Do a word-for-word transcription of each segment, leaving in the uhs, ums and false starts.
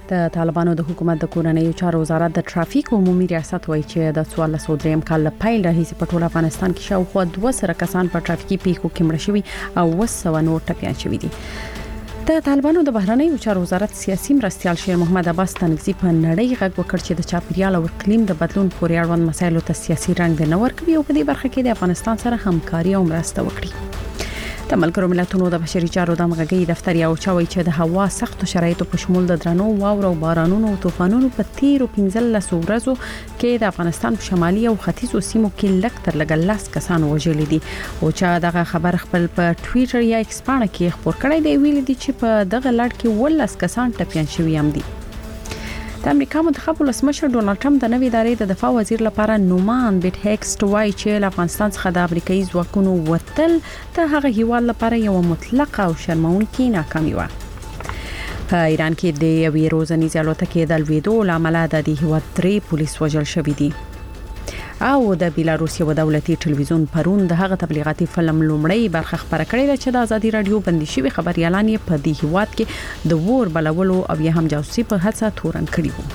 د طالبانو د حکومت د کورنۍ چارو وزارت د ټرافیک عمومي ریاست وایي چې د څوارلس سوه درې کال پیل راهیسې په ټول افغانستان کې شاوخوا دوه سوه کسان په ټرافیکي پیښو کې مړه شوي او اوه سوه نور ټپيان شوي دي. د طالبانو د بهرنیو چارو وزارت سیاسي مرستيال شیر محمد عباس تنګزي په نړۍ غږ وکړ چې د چاپیریال او اقلیم د بدلون پورې اړوند مسایلو ته سیاسي رنګ نه ورکوي او په دې برخه کې د افغانستان سره همکاري او مرسته وکړي. د ملګرو ملتونو د بشري چارو د همغږي دفتر یو چوي چې د هوا سخت شرایطو په شمول د درنو واورو او بارانونو او طوفانونو په تیرو پنځلس ورځو کې د افغانستان په شمالي او ختیځو سیمو کې لږ تر لږه لس کسان وژل دي او چې دغه خبر خپل په ټوئیټر یا ایکس باندې کې خبر کړی دی. ویل دي چې په دغه لړ کې ولس کسان ټپيان شوي هم دي. د امریکا منتخب ولسمشر ډونالد ټرمپ د نوې ادارې د دفاع وزیر لپاره نومان بیت هیکس وایي چې له افغانستان څخه د امریکایي ځواکونو وتل د هغه هیواد لپاره یو مطلقه او شرمونکې ناکامي و. په ایران کې د یوې روزنیزې الوتکې د لویدو لامل د دې هیواد درې پولیس وژل شوي دي. او د بیلاروس یو دولتي ټلویزیون پرون د هغه تبلیغاتي فلم لومړی برخه خبره کړې چې د ازادي رادیو بندي شوی خبريالان یې په دې هیواد کې د ور بلولو او یا هم جاسوسي په هڅه تورن کړی وو.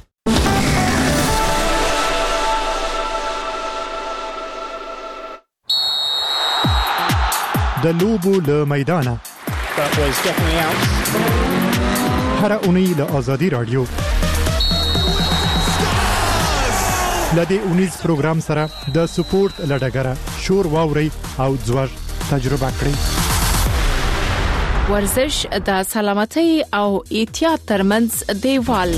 د لوبو له میدانه هر اونۍ له ازادي رادیو لدې اونیز پروګرام سره د سپورت لډګره شور واوري او ځوړ تجربه کړئ. ورزش د سلامتۍ او احتیاط ترمنځ دیوال.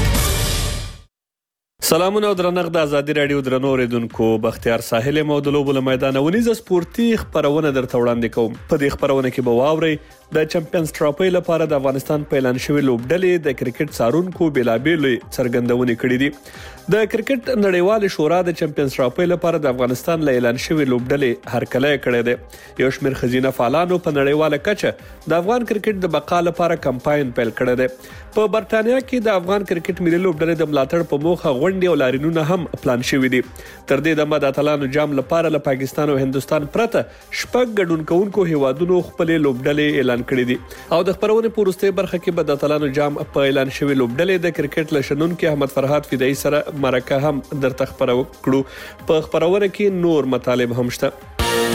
سلامونه درنښت د ازادي رادیو درنو اوریدونکو، بختیار ساحل مودلو بل میدان ونیز سپورتي خبرونه درته وړاندې کوم. په دې خبرونه کې به واوري د چمپیونز ټرافي لپاره د افغانستان په اعلان شوی لوبډلې د کرکټ څارونکو بلابېلې څرګندونې کړې دي. د کرکټ نړیوال شورا د چمپیونز ټرافي لپاره د افغانستان له اعلان شوی لوبډلې هرکلی کړی دی. یو شمېر خزینه فعالانو په نړیواله کچه د افغان کرکټ د بقا لپاره کمپاین پیل کړی دی. په برتانیا کې د افغان کرکټ ملي لوبډلې د ملاتړ په موخه غونډې او لارینونه هم پلان شوي دي. تر دې دمه د اتلانو جام لپاره له پاکستان او هندستان پرته شپږ ګډون کوونکو هیوادونو خپل لوبډلې اعلان کړې دي. او د خبرونه په وروستۍ برخه کې به د اتلانو جام په اعلان شوی لوبډلې د کرکټ لشنونکو احمد فرحات فدایي سره مرکه هم درته خبرو کړو. په خبرونه کې نور مطالب هم شته.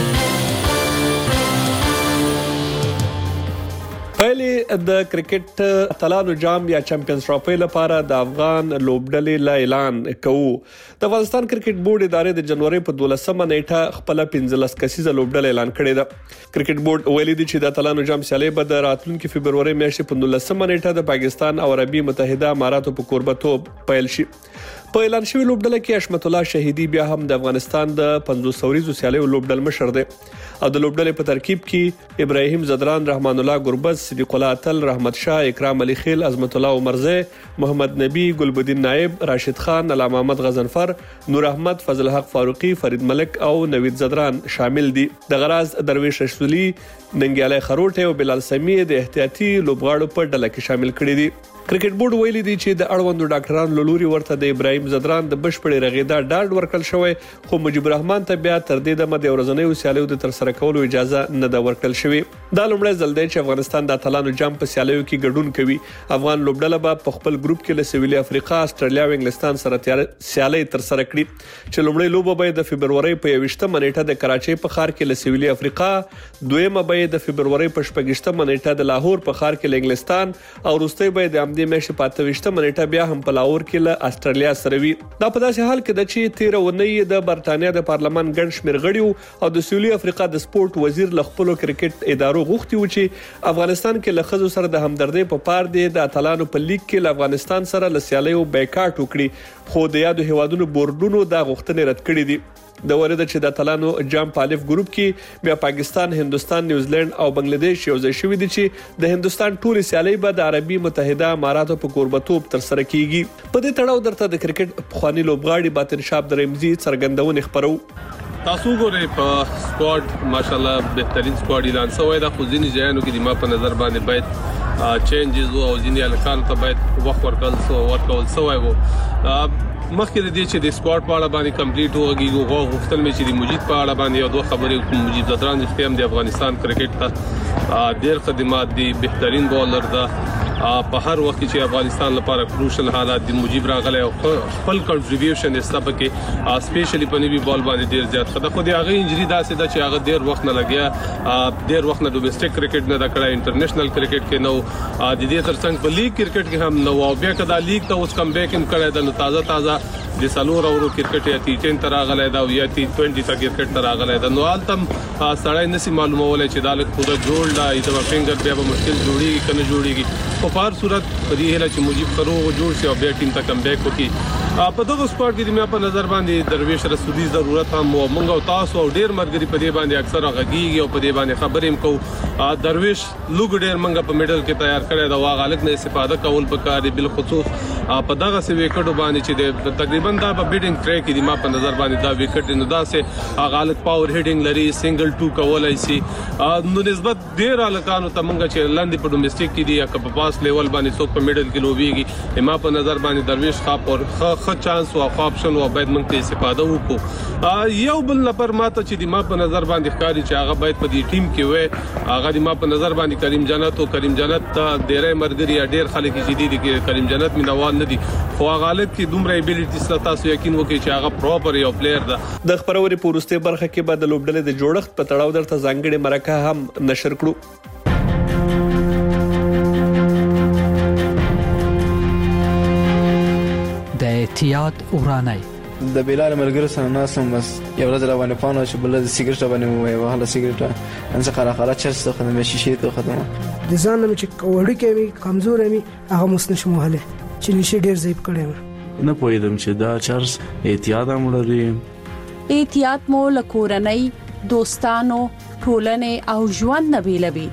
پهلې د کرکټ اتلانو جام یا چمپیونز ټرافي لپاره د افغان لوبډلې لا اعلان کوو. د افغانستان کرکټ بورډ ادارې د جنوري په دولسمه نیټه خپل پنځلس کسیزه لوبډلې اعلان کړې ده. کرکټ بورډ ویلي دی چې د اتلانو جام سیالي به د راتلونکي فبروري میاشتې په دولسمه نیټه د پاکستان او عربي متحده اماراتو په کوربتوب پیل شي. په اعلان شوی لوبډله کې حشمت الله شهیدي بیا هم د افغانستان د پنځوس سوریزو سیالیو لوبډل مشر دی او د لوبډلې په ترکیب کې ابراهیم زدران، رحمان الله ګربز، صدیق الله اتل، رحمت شاه، اکرام علي خیل، عظمت الله عمرزی، محمد نبی، ګلبدین نائب، راشد خان، علامه محمد غضنفر، نور احمد، فضل حق فاروقي، فرید ملک او نوید زدران شامل دي. د غراز درویش رسولي، ننګیالی خروټه او بلال سمی د احتیاطي لوبغاړو په ډله کې شامل کړي دي. کرکټ بورډ ویلي دی چې د اړوندو ډاکټرانو له لوري ورته د ابراهیم زدران د بشپړې رغیدا ډاډ ورکړل شوی، خو مجيب الرحمن ته بیا تر دې دمه د ورځنیو سیالیو د ترسره کولو اجازه نه ده ورکړل شوې. دا لومړی ځل دی چې افغانستان د اتلانو جام په سیالیو کې ګډون کوي. افغان لوبډله به په خپل ګروپ کې له سویلي افریقا، استرالیا او انګلستان سره سیالي ترسره کړي چې لومړی لوبه به د فبروري په یوویشتمه نیټه د کراچۍ په ښار کې له سویلي افریقا، دویمه به د فبروري په شپږشتمه نیټه د لاهور په ښار کې له انګلستان او وروستۍ به د همدې میاشتې په اته ویشتمه نیټه بیا هم په لاهور کې له استرالیا سره وي. دا په داسې حال کې ده چې تیره اونۍ د برتانیا د پارلمان ګڼ شمېر غړي او د سویلي افریقا د سپورت وزیر له خپلو کرکټ ادارو غوښتي و چې افغانستان کې له ښځو سره د همدردۍ په پار دی د اتلانو په لیګ کې له افغانستان سره له سیالیو بایکاټ وکړي، خو د یادو هیوادونو بورډونو دا غوښتنې رد کړې دي. د ورده چې د اتلانو جام په الف ګروپ کې بیا پاکستان، هندستان، نیوزیلند او بنگلاديش یو ځای شوي دي چې د هندستان ټول سیالي به د عربي متحده اماراتو په کوربتوب تر سره کیږي. په دې تړاو درته د کرکټ پخوانی لوبغاړي باطن شاه عبدالرحمزي څرګندونه خبرو. تاسو ګورئ په سکواډ ماشاءالله بهترین سکواډ اعلان شوی دا، خو ځینې ځایونو کې د ما په نظر باندې باید چینجز او ځینې الکان ته باید وخت ورکول سو ورکول سوی وو. مخکې د دې چې د سکواډ په اړه باندې کمپلیټ وګورئ، غو غوښتل مې چې د مجید په اړه باندې یو دوه خبرې کوم. مجید زدران د افغانستان کرکټ ته ډېر خدمات دي، بهترین بولر ده په هر وخت چې افغانستان لپاره کروشل حالات د مجيب راغلی او خپل کنټریبیوشن استابه کې سپیشلی په نیوی بال باندې ډیر زیات خدای خو دې هغه انجری داسې ده چې هغه ډیر وخت نه لګیا ډیر وخت نه ډومېسټک کرکټ نه دا کړه انټرنیشنل کرکټ کې نو د دې ترڅنګ په لیګ کرکټ کې هم نو او بیا کدا لیګ ته اوس کم بیک هم کړی د تازه تازه د سالور اورو کرکټ یا تی ټن تر راغلی دا یا تی بیس تا کرکټ تر راغلی دا نو التم سړی نسی معلومه ولې چې دا له خود جوړ دا ایته فنګر بیا به مشکل جوړیږي کنه جوړیږي په هر صورت په دې هله چې مجيب فروغ جوړ شي او بیا ټیم ته کم بیک وکړي په دغه سپورت کې د مې په نظر باندې درویش رسولي ضرورت هم او موږ او تاسو او ډیر مرګري په دې باندې اکثر غږیږي او په دې باندې خبرې هم کوو درویش لوګ ډیر موږ په میډل کې تیار کړی دا واغالک نه استفاده کول پکاري بل خصوص په دغه سي وکټو باندې چې تقریبا دا په بیټینګ ټریک کې د ما په نظر باندې دا وکټ نه دا سه غالک پاور هیډینګ لري سنگل ټو کولای شي نو نسبت ډیر الکانو ته موږ چې لاندې په ډومېسټک کې دی یا په پاس لیول باندې څوک په میډل کې لوبيږي ما په نظر باندې درویش خاپ او خ چانس او آپشن او باید موږ ته استفاده وکړو یو بل نفر ماته چې د ما په نظر باندې ښکاری چې هغه باید په دې ټیم کې وي هغه د ما په نظر باندې کریم جنت او کریم جنت ته ډیره مرګري ډیر خلک چې دي د کریم جنت مینوال نه دي خو غالب کې دومره ابیلیټی ستاسو یقین وکړي چې هغه پراپر یو پلیئر ده د خبروري پورسته برخه کې بعد لوبډلې د جوړښت په تړاو درته ځانګړي مرکه هم نشر کړو د احتیاط ورانای د بلال ملګرو سره ناسم بس یو ورځ روانه پانو چې بل د سیګریټ باندې وای وهله سیګریټ ان څه خلا خلا چرس ته خدمت شیشې ته خدمت د ځان مې چې وړي کې کمزور مې هغه مسنش مهله چې نشي ډیر ضعیف کړم نه پوهیدم چې دا چرس احتیاط هم لري احتیاط مو لکورنۍ دوستانو ټولنې او ژوند نه بیلوي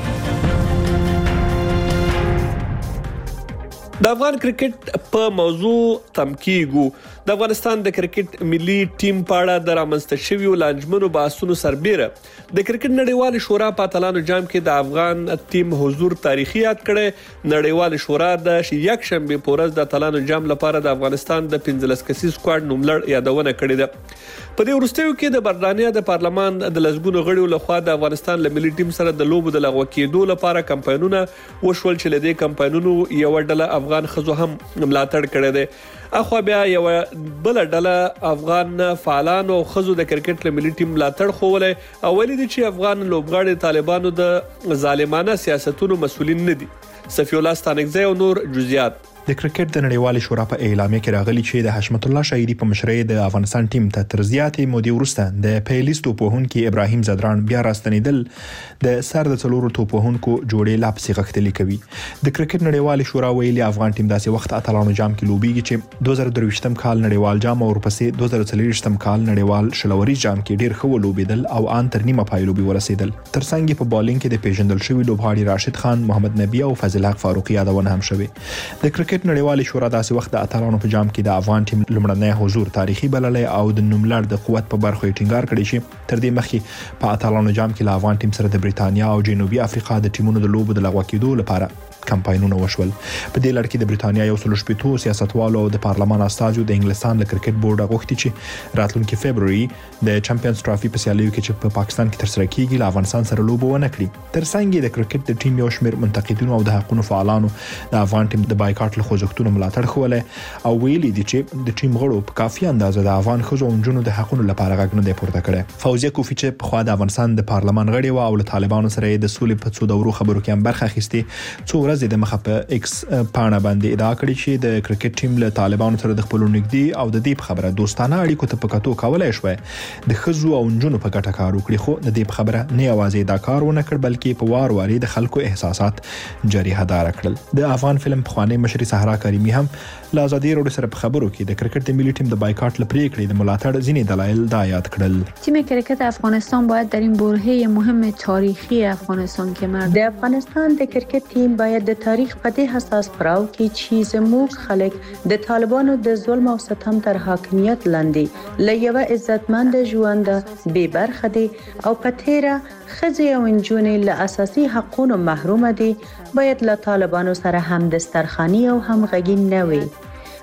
د افغان کرکټ په موضوع تم کیږو د افغانستان د کرکټ ملي ټیم په اړه د رامنځته شویو لانجمنو بحثونو سربېره د کرکټ نړیوال شورا په اتلانو جام کې د افغان ټیم حضور تاریخي یاد کړي نړیوال شورا د یک شنبه پورز د اتلانو جام لپاره د افغانستان د پنځلس کسیز سکواډ نوملړ یادونه کړې ده په دې وروستیو کې د برتانیا د پارلمان د لسګونو غړیو لخوا د افغانستان له ملي ټیم سره د لوبو د لغوه کېدو لپاره کمپاینونه وشول چې لدې کمپاینونو یو ډله افغان خزو هم ملاتړ کړی دی اخو بیا یو بل ډله افغان فعالانو او خزو د کرکټ له ملي ټیم ملاتړ خوولې او ویلي دي چې افغان لوبغاړي طالبانو د ظالمانه سیاستونو مسولین نه دي صفی الله ستانکزی او نور جزئیات د کرکټ د نړیوال شورا په اعلامیه کې راغلي چې د حشمت الله شاعری په مشرۍ د افغانستان ټیم ته تر زیاتې مودې وروسته د پیلیستو توپوهونکو ابراهیم زدران بیا راستنیدل د سر د څلورو توپوهونکو جوړې لا پسې غښتلې کوي د کرکټ نړیوال شورا ویلي افغان ټیم داسې وخت اتلانو جام کې لوبيږي چې دوه زره درویشتم کال نړیوال جام او ورپسې دوه زره څلوېښتم کال نړیوال شلوري جام کې ډیر ښه لوبیدل او ان تر نیمه پای لوبي ورسېدل ترڅنګ په بالینګ کې د پیژندل شوی لوبغاړي راشد خان محمد نبی او فضل حق فاروقي یادونه هم شوه د کرکټ نړیوال شورا داسې وخت د اتلانو په جام کې د افغان ټیم لومړنی حضور تاریخي بللی او د نوملړ د قوت په برخه یې ټینګار کړی چې تر دې مخکې په اتلانو جام کې د افغان ټیم سره د بریتانیا او جنوبي افریقا د ټیمونو د لوبو د لغوه کېدو لپاره کمپاینونه وشول په دې لړ کې د بریتانیا یو سل شپږ سیاستوالو او د پارلمان استازو د انګلستان له کرکټ بورډ غوښتي چې راتلونکي فبرवरी د چمپیونز ټرافي په سیالیو کې چې په پاکستان کې تر سره کیږي له افغانستان سره لوبو ونه کړي ترڅنګ د کرکټ د ټیم یو شمېر منتقدینو او د حقوقو فعالانو د افغان ټیم د بایکاټ له خوځښتونو ملاتړ خوله او ویلي دي چې د ټیم غړو په کافي اندازه د افغان خزو او نجونو د حقوقو لپاره غږ نه دی پورته کړی فوزیه کوفی چې په خوا د افغانستان د پارلمان غړي و او له طالبانو سره د سولې په څو دورو خبرو کې هم برخه اخیستې څو ورځې د مخه په ایکس پاڼه باندې ادعا کړې چې د کرکټ ټیم له طالبانو سره د خپل نږدې او د دې خبره دوستانه اړیکو ته په کتو کولای شوی د خزو او نجونو په ګټه کار وکړي خو د دې خبره نه یوازې دا کار ونه کړ بلکې په وار واري د خلکو احساسات جریحه دار کړل د افغان فلم خواني مشري صحرا کریمی هم له ازادي روډ سره په خبرو کې د کرکټ د ملي ټیم د بایکاټ لپاره کړی د ملاتړ ځینې دلایل دا یاد کړل تیم کرکت افغانستان باید در این برهه مهم تاریخی افغانستان که مرد د افغانستان د کرکټ تیم باید د تاریخ په دې حساس پړاو کې چې زموږ خلک د طالبانو د ظلم او ستم تر حاکمیت لاندې له یو عزتمند ژوند بې برخه دي او په تیره ښځې او نجونې له اساسي حقوقو محروم دي باید له طالبانو سره هم دسترخواني او همغږي نه وي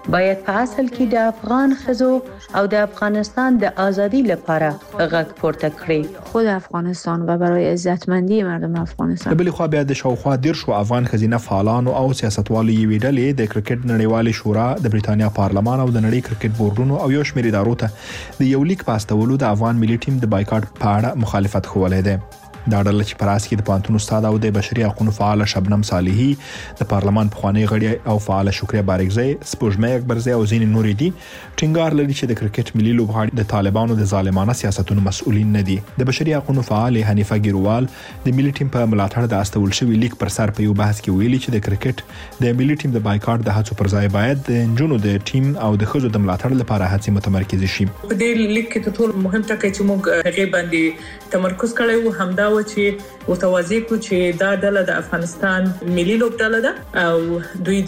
باید په اصل کې د افغان ښځو او د افغانستان د ازادي لپاره غږ پورته کړي، خود افغانستان و برای عزتمندی مردم افغانستان. بل خو بیا د شاوخوا دیر شو افغان خزینه فعالانو او سیاستوالو یوې ډلې د کرکټ نړیوالې شورا، د بریتانیا پارلمان او د نړۍ کرکټ بورډونو او یو شمېر ادارو ته د یو لیک پاستولو د افغان ملي ټیم د بایکاټ په اړه مخالفت خولی دی. دا ډله چې پراس کې د پانتون استاد او د بشري حقوقو فعال شبنم صالحي، د پارلمان پخوانی غړي او فعال شکریا بارګزی، سپوږمۍ اکبرزی او ځینې نور دي ټینګار لري چې د کرکټ ملي لوبغاړي د طالبانو د ظالمانه سیاستونو مسؤلین نه دي. د بشري حقوقو فعال حنیفه ګیروال د ملي ټیم په ملاتړ د استول شوی لیک پر سر په یو بحث کې ویلي چې د کرکټ د ملي ټیم د بایکاټ د هڅو پر ځای باید د جنونو د ټیم او د خزو د ملاتړ لپاره هڅې متمرکز شي. په دې لیک کې ټول مهم ټکی چې موږ هغه باندې تمرکز کړی وو همدا و چې متوازی کو چې دا ډله د افغانستان ملي لوبډله ده او دوی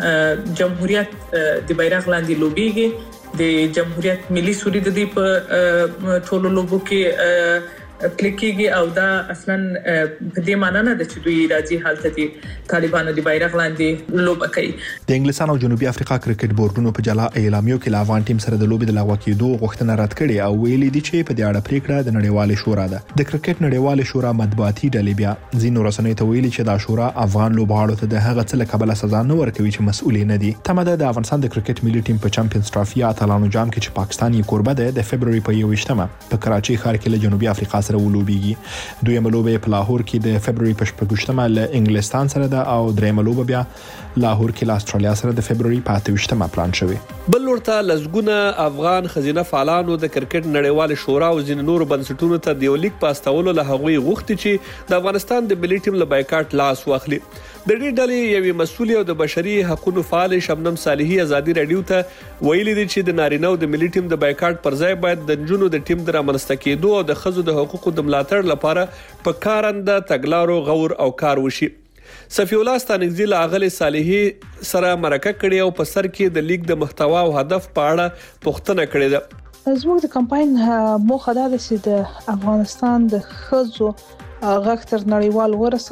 د جمهوریت د بیرغ لاندې لوبيږي، د جمهوریت ملي سوري د دې په ټولو لوبو کې کلیکيږي او دا اصلا په دې معنی نه ده چې دوی راځي حالت دي طالبانو د بیرغ لاندې لوب کوي. د انګلستان او جنوبي افریقا کرکټ بورډونو په جلا اعلامیو کې لا افغان ټیم سره د لوبې د لغوه کېدو غوښتنه رد کړې او ویلي دي چې په دې اړه پریکړه د نړیوالې شورا ده. د کرکټ نړیوالې شورا مطبوعاتي ډلې بیا ځینو رسنیو ته ویلي چې دا شورا افغان لوبغاړو ته د هغه څه له کبله سزا نه ورکوي چې مسؤل نه دي. تمه ده د افغانستان د کرکټ ملي ټیم په چمپیونز ټرافي اتلانو جام کې چې پاکستان یې کوربه ده د فبرवरी په یوویشتمه په کراچي ښار کې له جنوبي افریقا سره ولوبېږي. دویمه لوبه په لاهور کې د فبرवरी په شپږشتمه له انګلستان سره ده او دریمه لوبه بیا لاهور کې له استرالیا سره د فبرवरी په اتهشتمه پلان شوی. بل ورته لزګونه افغان خزینه فعالانو د کرکټ نړیوال شورا او ځینې نور بنسټونو ته د یو لیک پاستولو له هغوی غوښتي چې د افغانستان د ملي ټیم له بایکاټ لاس واخلي. د دې ډلې یوې مسؤل او د بشري حقوقو فعال شبنم صالحي ازادي رادیو ته ویلي دي چې د نارینه او د ملي ټیم د بایکاټ پر ځای باید د جنونو د ټیم د رامنځته کېدو او د خزو د حقوقو د ملاتړ لپاره په کارنده تګلارو غور او کار وشي. صفی الله ستانګزی له اغلی صالحي سره مرکه کړي او په سر کې د لیک د محتوا او هدف په اړه پوښتنه کړې ده. زموږ د کمپاین موخه دا ده چې د افغانستان د خزو غږ تر نړیوال ورسو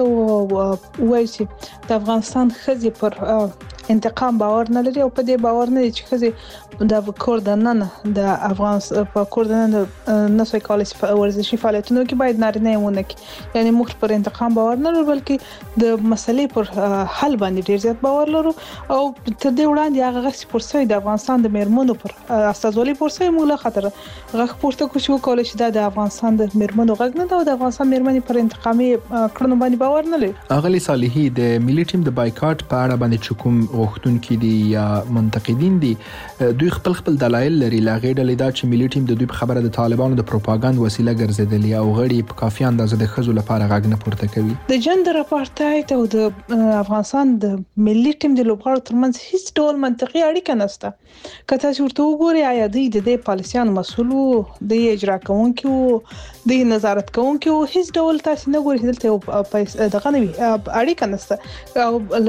او وایي چې د افغانستان خزي پر انتقام باور نه لري او په دې باور نه چې خزي د کور د نن د افغانستان په کور د نن نه سوي کالج ورزشي فعالیتونو کې باید نارینه ونه کې یعنی موږ پر انتقام باور نه لرو بلکې د مسلې پر حل باندې ډیر زیات باور لرو او تر دې وړاندې هغه غږ پورسوي د افغانستان د میرمنو پر استازولي پورسوي موږ خطر غږ پورته کوشو کولای شي د افغانستان د میرمنو غږ نه د افغانستان میرمنې پر انتقامي کړنو باندې باور نه لري. اغلی صالحي د ملي ټیم د بایکاټ په اړه باندې کوم غوښتونکي دي یا منتقدین دي دوی خپل خپل دلایل لري. لا غیر لیدا چې ملي ټیم د دوی په خبره د طالبانو د پروپاګاند وسیله ګرځیدلی او غړي په کافي اندازه د خزو لپاره غږ نه پورته کوي. د جندر اپارټایډ او د افغانستان د ملي ټیم د لوبغاړو ترمنځ هیڅ ډول منطقي اړیکه نشته. که تاسو ورته وګورئ آیا دوی د دې پالیسیانو مسؤل وو، د اجرا کوونکي وو، د نظارت کوونکي وو، هیڅ ډول تاسو نه ګورئ دلته دغه نه وي اړیکه نشته.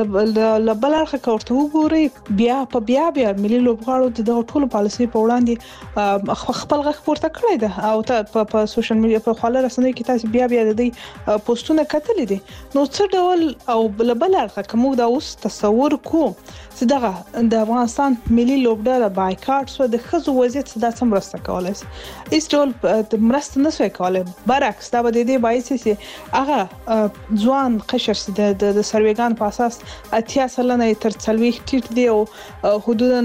او لبل اړخ ورته وګورئ بیا په بیا بیا ملي لوبغاړو د دغه ټولو پالیسي په وړاندې خپل غږ پورته کړی ده او ته په سوشل میډیا په خاله رسنیو کې تاسو بیا بیا د دې پوسټونه کتلې دي. نو څه ډول او لبل اړخ کوم دا اوس تصور کو چې دغه د افغانستان ملي لوبډله بایکاټ سو د خزو وضعیت صدا سم راسته کولای شي هیڅ ډول مرسته نه شي کولای. برعکس دا به د دې باعث شي هغه ځوان قشر د د سرویګان په اساس اتیا سلنه تر څلويخ ټیټ دی او حدودا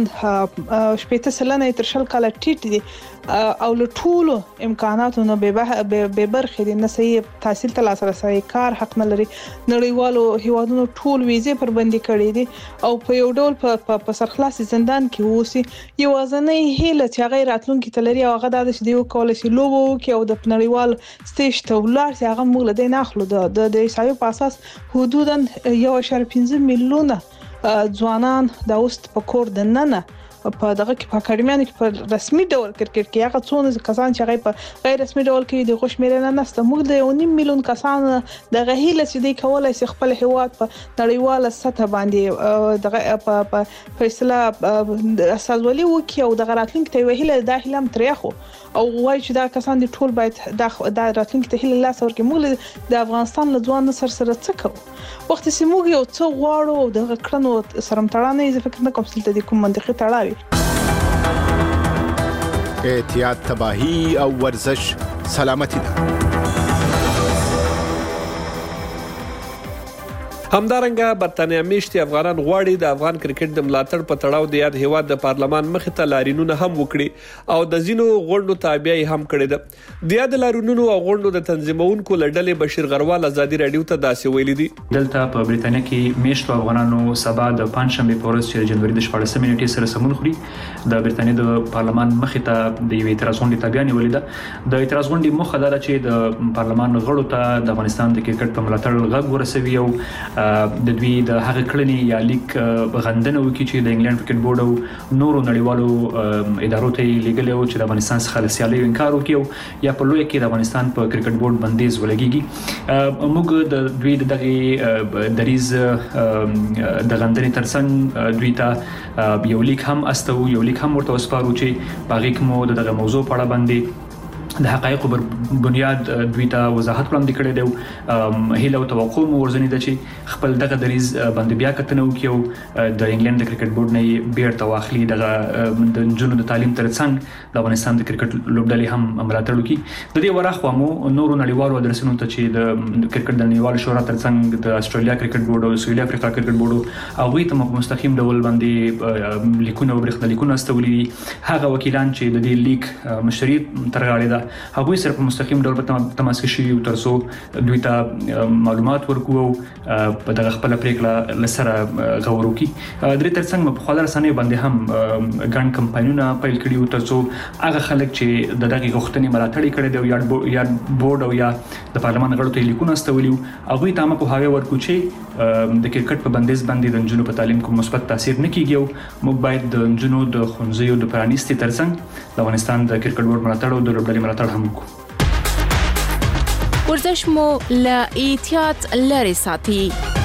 شپږ سلنه تر شل کاله ټیټ دي او له ټولو امکاناتو نه به برخې دي. نه صحیح تحصیل ته لاسرسي، کار حق نه لري، نړیوالو هیوادونو ټول ویزې پر بندي کړې دي او په یو ډول په سرخلاصي زندان کې اوسي. یو ځنې هیله چې هغه راتلونکي تلري او هغه د دې کول شي لوبو کې او د نړیوال سټیج ته ولر چې هغه موږ له دې نه اخلو د د حسابي په اساس حدودا یو اشاره پنځه میلیونه ځوانان د اوست په کور د ننه په دغه کې په اکاډمیانو کې په رسمي ډول کرکټ کې هغه څونه کسان چې هغه په غیر رسمي ډول کې د خوشمیرنه نسته موږ د یو نیم میلیون کسان د غهیله چې دی کولای شي خپل هیواد په نړیواله سطح باندې دغه په فیصله اساسولي وکي او د راتلونکي ته ویله د هیلم تریخو او وایي چې دا کسان د ټول باید د راتلونکي ته هیله لاس ورکړي موږ د افغانستان له ځوان سر سره څه کوو وخت چې موږ یو څه غواړو او د کړنو سره متړانه یې فکر نه کوم چې د کوم منطقي تړاوي احتیاط تباہی او ورزش سلامتی ده همدارنګه برتانیا میشتي افغانان غواړي د افغان کرکټ د ملاتړ په تړاو د یاد هیواد د پارلمان مخې ته لارینونه هم وکړي او د زینو غونډو تابعي هم کړي ده د یاد لارینونو او غونډو د تنظیمونکو لړلې بشیر غروال ازادي رادیو ته داسې ویلي دي دلته په بریټانیا کې میشتو افغانانو سبا د پنځشنبه په ورځ چې جنوري د شپاړسمې نیټې سره سمون خوري د بریټانیا د پارلمان مخې ته د یوې اعتراض غونډې تابعي نیولې ده د اعتراض غونډې مخه دا چې د پارلمان غړو ته د افغانستان د کرکټ په ملاتړ غږ ورسوي او د دوی د هغه کړنې یا لیک غندنه وکړي چې د انګلند کرکټ بورډ او نورو نړیوالو ادارو ته لیږلي او چې د افغانستان څخه د سیالۍ انکار وکړي یا په لوی کې د افغانستان په کرکټ بورډ بندیز ولګيږي موږ د دوی دغه دریز د غندنې ترڅنګ دوی ته یو لیک هم استو یو لیک هم ورته وسپارو چې باغی کوم دغه موضوع په اړه باندې د حقایقو بر بنیاد دوی ته وضاحت وړاندې کړی دی هیله او توقع مو ورزنی ده چې خپل دغه دریز باندې بیا کتنه وکړي او د انګلند د کرکټ بورډ نه بیرته واخلي دغه د جنونو د تعلیم ترڅنګ د افغانستان د کرکټ لوبډلې هم ملاتړ وکړي د دې ورخوا مو نورو نړیوالو ادرسونو ته چې د کرکټ د نړیوال شورا ترڅنګ د استرالیا کرکټ بورډ او سویلي افریقا کرکټ بورډ هغه ته په مستقیم ډول باندې لیکونه او برېښنا لیکونه استولي هغه وکیلان چې د دې لیک مشري ترغاړي هغه سره په مستقیم ډول په تماس کې شي او ترڅو دوی ته معلومات ورکوو په دغه خپل پریکړه لسره غور وکړي د دې ترڅنګ په خاله رسنۍ باندې هم ګڼ کمپاینونه پیل کړي او ترڅو هغه خلک چې د دغه غوښتنې ملاتړ کړي دی یا بورډ او یا د پارلمان غړو ته لیکونه استولي هغه ته هم په هغه ورکو چې د کرکټ په بندیز باندې د جنونو په تعلیم کوم مثبت تاثیر نه کیږي او موږ باید د جنونو د خونځیو د پرانیستي ترڅنګ د افغانستان د کرکټ بورډ ملاتړ او د لوبډلې ملاتړ هم وکړو ورزش مو له احتیاط لري ساتي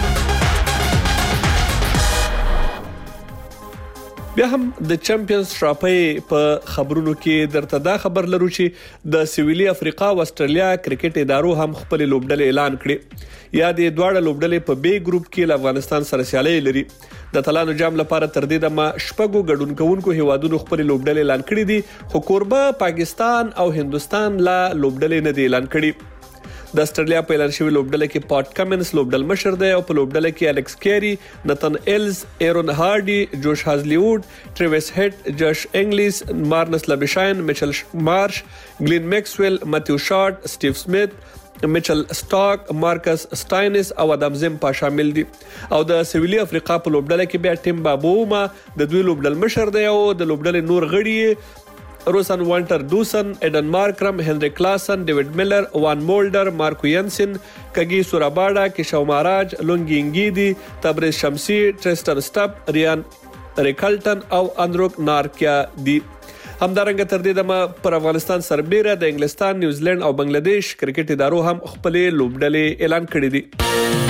بیا هم د چمپیونز ټرافي په خبرونو کې درته دا خبر لرو چې د سویلي افریقا او استرالیا کرکټ ادارو هم خپل لوبډلې اعلان کړې یا د دواړه لوبډلې په بي ګروپ کې له افغانستان سره سیالي لري د تلانو جام لپاره تر دې دمه شپږو ګډونکونکو هیوادونو خپل لوبډلې اعلان کړې دي خو کوربه پاکستان او هندستان لا لوبډلې نه دي اعلان کړې د استرالیا په اعلان شوی لوبډله کې پاټ کمنس لوبډل مشر دی او په لوبډله کې الکس کیری، نتن ایلز، ایرون هارډي، جوش هازلیوډ، ټریویس هټ، جش انګلیس، مارنس لابشاین، میچل مارش، گلین میکسویل، ماتیو شارټ، سټیو سمیت، میچل سټاک، مارکس سټاینس او ادم زمپا شامل دي او د سویلي افریقا په لوبډله کې بیا ټیم بابوما د دوی لوبډل مشر دی او د لوبډلې نور غړي روسن وانټر دوسن، ایډن مارکرم، هنری کلاسن، ډیوډ میلر، وان مولډر، مارکو ینسن، کګي سوراباډا، کشو ماراج، لونګي انګيدي، تبریز شمسي، ټریسټن سټاپ، ریان ریکلټن او اندروک نارکیا دي. همدارنګه تر دې دمه پر افغانستان سربېره د انګلستان، نیوزیلند او بنگلاديش کرکټ ادارو هم خپل لوبډلې اعلان کړې دي.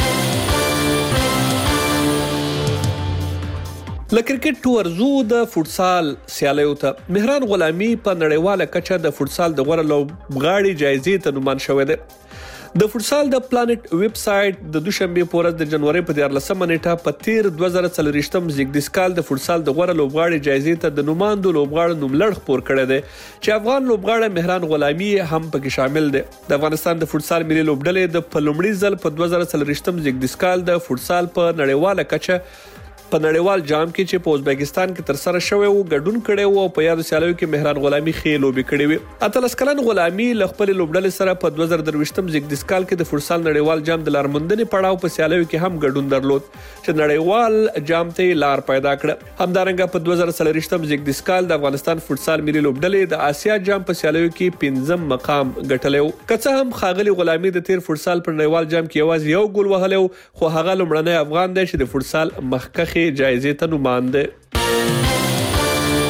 ل کرکټ ورزو د فوتسال سیالیو ته مهران غلامی په نړیواله کچه د فوتسال د غوړه لوبغاړي جایزې ته نومان شوی دی. د فوتسال د پلانټ ویب سټ د دوشنبه په ورځ د جنوري په دیارلسمه نیټه په تیر دوه زره څلوېښتم زیږدیز کال د فوتسال د غوړه لوبغاړي جایزې ته د نوماندو لوبغاړو نوملړ خپور کړی دی چې افغان لوبغاړی مهران غلامی هم پکې شامل دی. د افغانستان د فوتسال ملي لوبډلې د پلومړي ځل په دوه زره څلوېښتم زیږدیز کال د فوتسال په نړیواله کچه په نړیوال جام کې چې په ازبکستان کې تر سره شوی وو ګډون کړي وو او په یادو سیالیو کې مهران غلامی خې لوبي کړي وي. اتلس کلن غلامی ل خپل لوبډلې سره په دوه زره درویشتم زیږدیز کال کې د فوتسال نړیوال جام د لارموندنې پړاو په سیالیو کې هم ګډون درلود چې نړیوال جام ته لار پیدا کړ. همدارنګه په دوه زره څلوېښتم زیږدیز کال د افغانستان فوتسال ملي لوبډلې د آسیا جام په سیالیو کې پنځم مقام ګټلی و. که څه هم ښاغلي غلامی د تیر فوتسال په نړیوال جام کې یوازې یو ګول وهلی و خو هغه لومړنی افغان دی چې د فوتسال مخکښې جایزې ته نومان دی.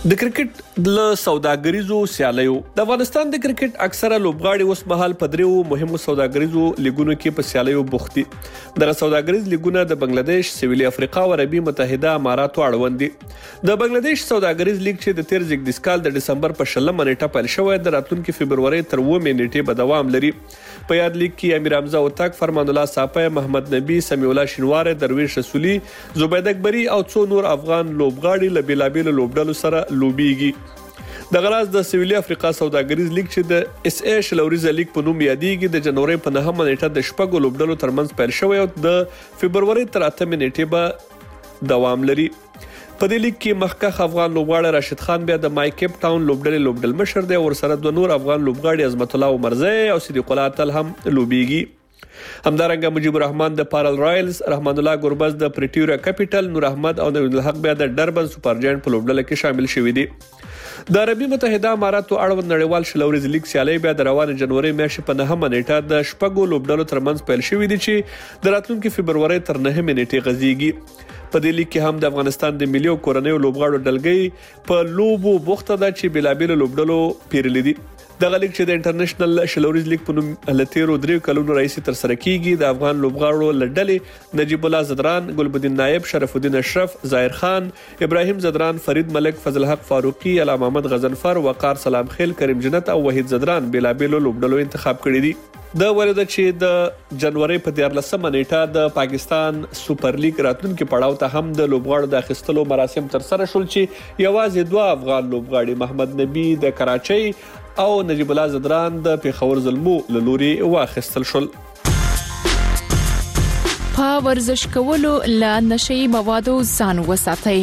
د کرکټ له سوداګریزو سیالیو د افغانستان د کرکټ اکثره لوبغاړي اوس مهال په دریو مهمو سوداګریزو لیګونو کې په سیالیو بوخت دي. د سوداګریز لیګونه د بنگلاديش، سویلي افریقا او عربي متحده اماراتو اړوند دي. د بنگلاديش سوداګریز لیګ چې د تیر زیږدیز کال د دسمبر په شلمه نیټه پیل شوی د راتلونکي فبرवरी تر اووه نیټې به دوام لري. په یاد لیګ کې امیر حمزه اوتاک، فرمان الله صافی، محمد نبی، سمیع الله شینواره، درویش رسولي، زبید اکبری او څو نور افغان لوبغاړي له بیلابیل لوبډلو سره لوبيږي. د غراز د سویلي افریقا سوداګریز لیګ چې د اس ای شلوریز لیګ په نوم یادېږي د جنوري په نهمه نیټه د شپږو لوبډلو ترمنځ پیل شوی او د فبرवरी تر اتمه نیټې به دوام لري. په دې لیګ کې مخکښ افغان لوبغاړی راشد خان بیا د مای کیپ ټاون لوبډلې لوبډل مشر دی او سره دوه نور افغان لوبغاړي عظمت الله عمرزی او صدیق الله اتل هم لوبيږي. همدارنګه مجيب الرحمن د پارل رایلز، رحمان الله ګوربز د پریټوریا کیپټل، نور احمد او نوید الحق بیا د ډربن سپر جاینټ په لوبډله کې شامل شوي دي. د عربي متحده اماراتو اړوند نړیوال شلوریز لیګ سیالي بیا د روان جنوري میاشتې په نهمه نیټه د شپږو لوبډلو ترمنځ پیل شوې دي چې د راتلونکي فبرवरी تر نهمه نیټې غځيږي. په دې لیګ کې هم د افغانستان د ملي او کورنیو لوبغاړو ډلګۍ په لوبو بوخته ده چې بلابل لوبډلو پیرلې دي. د لیګ چې د انټرنیشنل شلوریز لیګ په نوم لتیرو درې کلونو رئیس تر سره کیږي د افغان لوبغاړو لړډلې نجیب الله زدران، ګلبدین نایب، شرف الدین اشرف، ظاهر خان، ابراهیم زدران، فرید ملک، فضل حق فاروقی، علامه محمد غزنفر، وقار سلام خیل، کریم جنت او وحید زدران بلابل لوبډلو انتخاب کړي دي. د ولدا چې د جنوري په دیارلسمه نیټه د پاکستان سپر لیګ راتلونکي پړاو ته هم د لوبغاړو د اخیستلو مراسم تر سره شول چې یوازې دوه افغان لوبغاړي محمد نبی د کراچۍ او نجیب الله زدران د پیښور زلمو له لوري واخیستل شول. په ورزش کولو له نشئی موادو ځان وساتئ.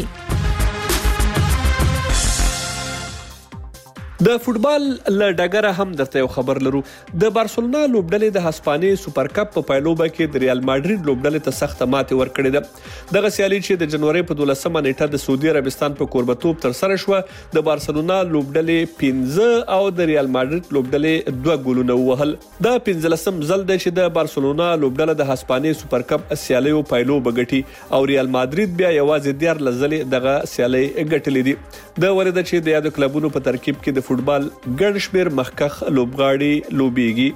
د فوتبال له ډګره هم درته یو خبر لرو. د بارسلونا لوبډلې د هسپاني سوپر کپ په پایلوبه کې د ریال ماډریډ لوبډلې ته سخت ماتې ورکړې ده. دغه سیالي چې د جنوري په دولسمه نیټه د سعودي عربستان په کوربتوب تر سره شو، د بارسلونا لوبډلې پنځه او د ریال ماډریډ لوبډلې دوه ګولونه وهل. د پنځلسم ځل دی چې د بارسلونا لوبډله د هسپاني سوپر کپ سیالي او پایلوبه ګټي او ریال ماډریډ بیا یوازې ډیر لزلې دغه سیالي ګټلې دي. د ورده چې د یادو کلبونو په ترکیب کې د فوتبال ګڼ شمېر مخکښ لوبغاړي لوبيږي.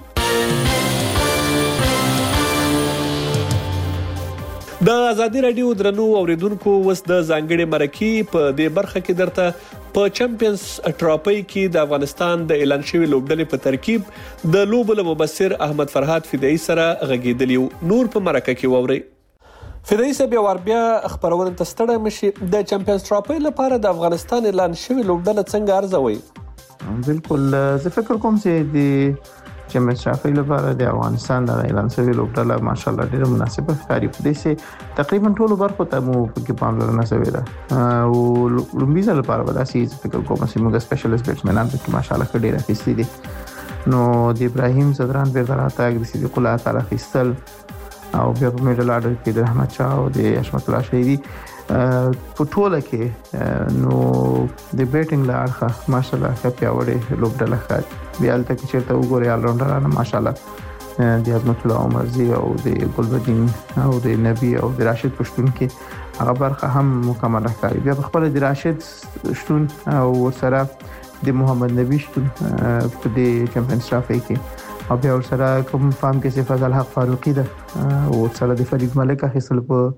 د ازادي رادیو درنو اوریدونکو وس د ځانګړي مرکې په دې برخه کې درته په چمپیونز ټرافي کې د افغانستان د اعلان شوی لوبډلې په ترکیب د لوبو مبصر احمد فرهاد فدایي سره غږیدلی نور په مرکه کې ووري. فدایي صاحب یو بیا خبرونه تستړه مشي د چمپیونز ټرافي لپاره د افغانستان اعلان شوی لوبډله څنګه ارزوي؟ بالکل زه فکر کوم چې د چمپیونز ټرافي لپاره د افغانستان د اعلان شوی لوبډله ماشاءالله ډیره مناسبه ښکاري. په دې سه تقریبا ټولو برخو ته مو پکې پاملرنه شوې ده او لومبي ځل لپاره وداسې فکر کوم چې موږ سپیشلیست بیټسمنان پکې ماشاءالله ډیره اخیستي دي. نو د ابراهیم زدران بیرته راتګ، د صدیق الله تعالی اخیستل او بیا په میډل اډر کې د رحمت شاه او د اشمت الله شهیدي په ټوله کې نو د بیټینګ له اړخه ماشاءالله ښه پیاوړې لوبډله ښکاري. بیا هلته کې چېرته وګورئ آلراونډرانه ماشاءالله د عظمت الله عمرزي او د ګلبدین او د نبی او د راشد پښتون کې هغه برخه هم مکمله ښکاري. بیا په خپله د راشد شتون او ورسره د محمد نبی شتون په دې چمپیونز ټرافي کې او بیا ورسره کوم فارم کې چې فضل حق فاروقي ده او ورسره د فرید ملک اخیستل په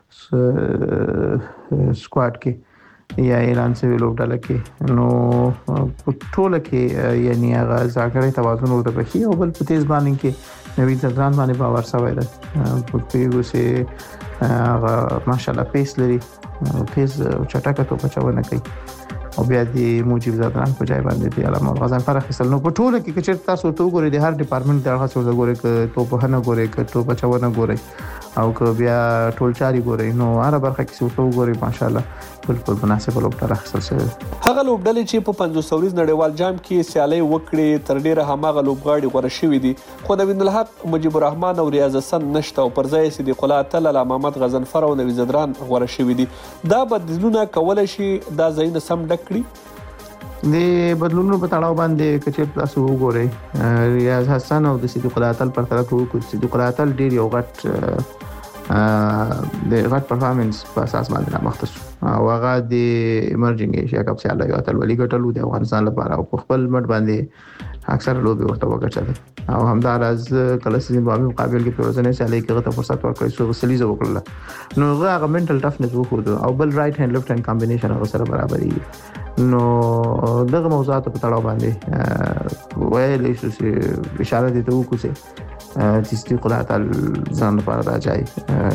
سکواډ کې یا اعلان شوی لوبډله کې. نو په ټوله کې یعنی هغه ځانګړی توازن ورته بخي او بل په تیز باندې کې نوید زدران باندې باور شوی ده په پیغو سه هغه ماشاءالله پیس لري، پیس چټکه تو بچونه کوي او بیا د موجب زدران په ځای باندې دی علامه غزنفر اخیستل. نو په ټوله کې چې تاسو ته وګورئ د هر ډپارټمنټ د هغه څه وګورئ ک تو په هنه ګورئ ک تو بچونه ګورئ او ک بیا ټول چاري ګورئ نو هر برخه کې څه تو وګورئ ماشاءالله بالکل مناسب لوبډله اخیستل شوی. هغه لوبډلې چې په پنځوس ورځ نړیوال جام کې سیالي وکړي تر ډیره هماغه لوبغاړي غوړه شوی دي، خو نوید الحق، مجيب الرحمن او ریاض حسن نشته او پر ځای صدیق الله تعالی، علامه محمد غزنفر او نوید زدران غوړه شوی دي. دا بدلونه کول شي دا ځایونه سم ډک کړي. د بدلونونو په تړاو باندې کچې تاسو وګورئ ریاض حسن او د صدیق الله تعالی پر طرف وکړو. صدیق الله تعالی ډیر یو غټ د غټ پرفارمنس په اساس باندې مخته شو او هغه د ایمرجنګ ایشیا کپ سیالي یو اتلولي ګټلو د افغانستان لپاره او په خپل مټ باندې اکثر لوبي ورته وګټل او همداراز کله چې زیمبابوې مقابل کې پروزنې سیالي کې ته فرصت ورکړی شو سلیزه وکړه نو هغه منټل ټفنس وخورد او بل رائټ هاند لیفت هاند کمبینیشن هغه سره برابرې نو دغه موضوعات په تړاو باندې وایي چې اشاره دي ته وکړي چې استقلال ځان لپاره راځي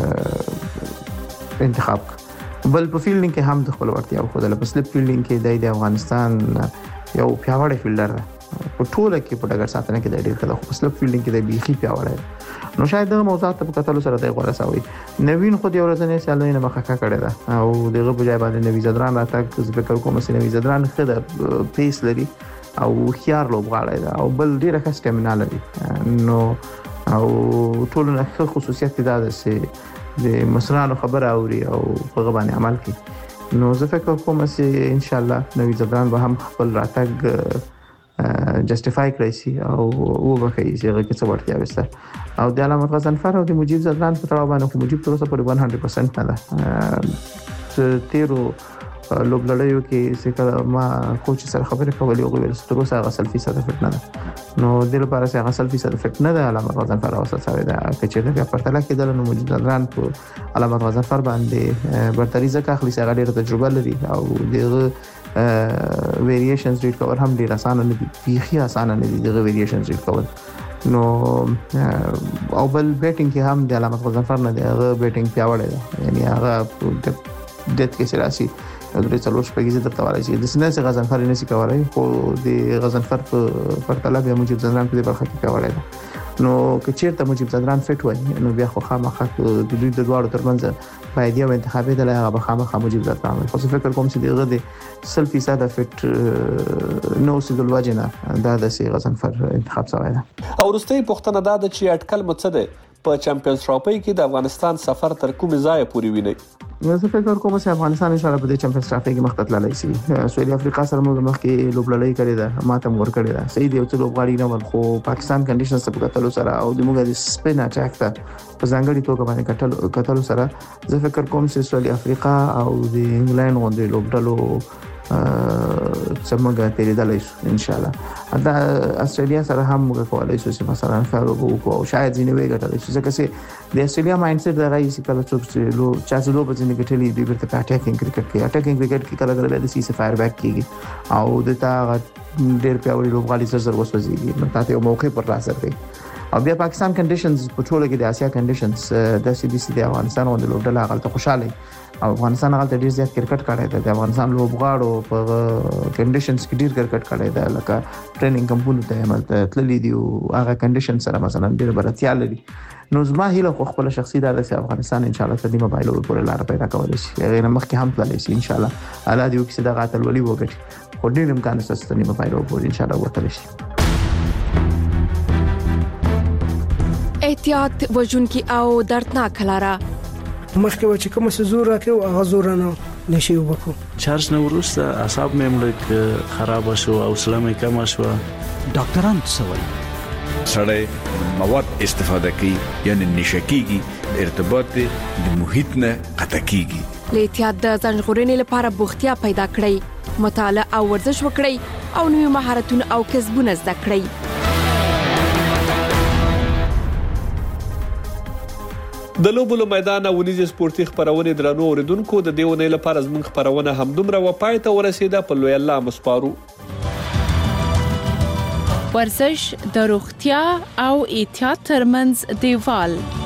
انتخاب بل په فیلډینګ کې هم د خپل ورتیا خو د سلیپ فیلډینګ کې د افغانستان یو پیاوړی فیلډر په ټوله کې په ډګر ساتنه کې د ډېر کله خو سلیپ فیلډینګ کې د بیخي پیاوړی نو شاید د موضوعات په کتلو سره د غوړه ساوي نوین خو د ورځنې سیالۍ نه مخکې کړی دا او دغه په ځای باندې نوی زدران راته چې فکر کوم چې نوی زدران خدای پیس لري او خيار لوبغاړی دا او بل ډیره ښه سټامینا لري نو او ټول نه خصوصیت دا ده چې د مصرانو خبره اوري او په غوښنه عمل کوي نو زه فکر کوم چې ان شاء الله نوی زدران به هم خپل راتګ جسټیفای کړی شي او او به کوي چې هغه څه ورتیا وسته او د علامت غضنفر او د مجيب زدران په تړاو باندې مجيب تر اوسه پورې سل پرسنټ نه ده تیرو لوبلړیو کې چې کله ما کوچ سره خبرې کولې او ویل تر اوسه هغه سل فیصد فټ نه ده نو د لپاره چې هغه سل فیصد فټ نه ده علامت غضنفر اوسه سوي ده چې د پرتله کې د نو مجيب زدران په علامت غضنفر باندې برتري ځکه اخلي چې هغه ډېر تجربه لري او دغه ویریشنز ریټ کول هم ډېر اسانه نه دي بیخي اسانه نه دي دغه ویریشنز ریټ کول نو او بل بیټینګ کې هم د علامت غضنفر نه دی هغه بیټینګ پیاوړی دی یعنی هغه دت کې سراسي درې څلور شپږ زده تاوالای شي د سینې غضنفر نه سي کولای خو د غضنفر په پرتله به مجيب زدران په برخه کې کولای نو کچیرته مجيب زدران فټ وای نو بیا خو خامخا د دوی د دوړو ترمنځ باید یو انتخابي د هغه خامخا مجيب زدران خو فکر کوم چې دغه د سل فیصد فټ نو سیدل واجنه دا د سي غضنفر انتخاب شوی ده او ورسته پښتنه دا د چې اټکل مڅده په چمپیونز ټرافي کې د افغانستان سفر تر کوم ځای پورې ویني زه فکر کوم چې افغانستان ان شاء الله په دې چمپیونز ټرافي کې مخ ته تللی شي سویل افریقا سره موږ مخکې لوبلړۍ کړې ده ماته موږ کړې ده صحیح دی چې لوبغاړي نه ول خو پاکستان کنډیشنز په کتلو سره او د موږ د سپین اٹیک ته په ځانګړي توګه باندې کتل کتلو سره زه فکر کوم چې سویل افریقا او د انګلند غونډې لوبډلو څنګه تیریدلای شو ان شاء الله دا استرالیا سره هم موږ کولای شو چې مثلا فارو وکړو او شاید ځینې وی ګټل شي ځکه چې د استرالیا مایند سیټ دا راځي چې کله څوک چې لو چا چې لو په ځینې ګټلې دی ورته اٹیکینګ کرکټ کې اٹیکینګ کرکټ کې کله کله د سی سي فایر بیک کیږي او د تا ډېر پیاوړي لوبغاړي سره سره وسوځي نو تاسو یو موقع پر راسره کوي او بیا پاکستان کنډیشنز په ټوله کې د اسیا کنډیشنز د سی بي سي د افغانستان او د لوبډل هغه ته خوشاله او افغانستان هغه ډیر زیات کرکټ کړی دی د افغانستان لوبغاړو په کنډیشنز کې ډیر کرکټ کړی دی لکه ټریننګ کمپونو ته عمل تللی دی او هغه کنډیشن سره مثلا ډیر برتیا لري نو زما هیله خو خپل شخصي دا د افغانستان ان شاء الله تدې موبایل پورې لار پیدا کولای شي غیر مخکې هم تللی شي ان شاء الله الا دی چې دا غاتل ولي وګټي خو ډیر امکان شته چې تدې موبایل پورې ان شاء الله وتلی شي احتیاط وجونکي او دردناک لاره مخکې و چې کوم څه زور راکړو هغه زور نه نشي وکړو چارج نه ورسته اعصاب مې ملک خراب شو او سلامه کم شو ډاکټران څه وایي سړی مواد استفاده کوي یعنی نشکیږي ارتباط د محیط نه قطع کیږي له احتیاط د ځان ژغورنې لپاره بوختیا پیدا کړئ مطالعه او ورزش وکړئ او نوي مهارتونه او کسبونه زده کړئ د لوبلو میدان او ونیز سپورتي خبرونه درنو اوریدونکو د دیونه لپاره زموږ خبرونه هم دومره و پای ته ورسیده په لوی الله مسپارو ورزش د روغتیا او احتیاط ترمنځ دیوال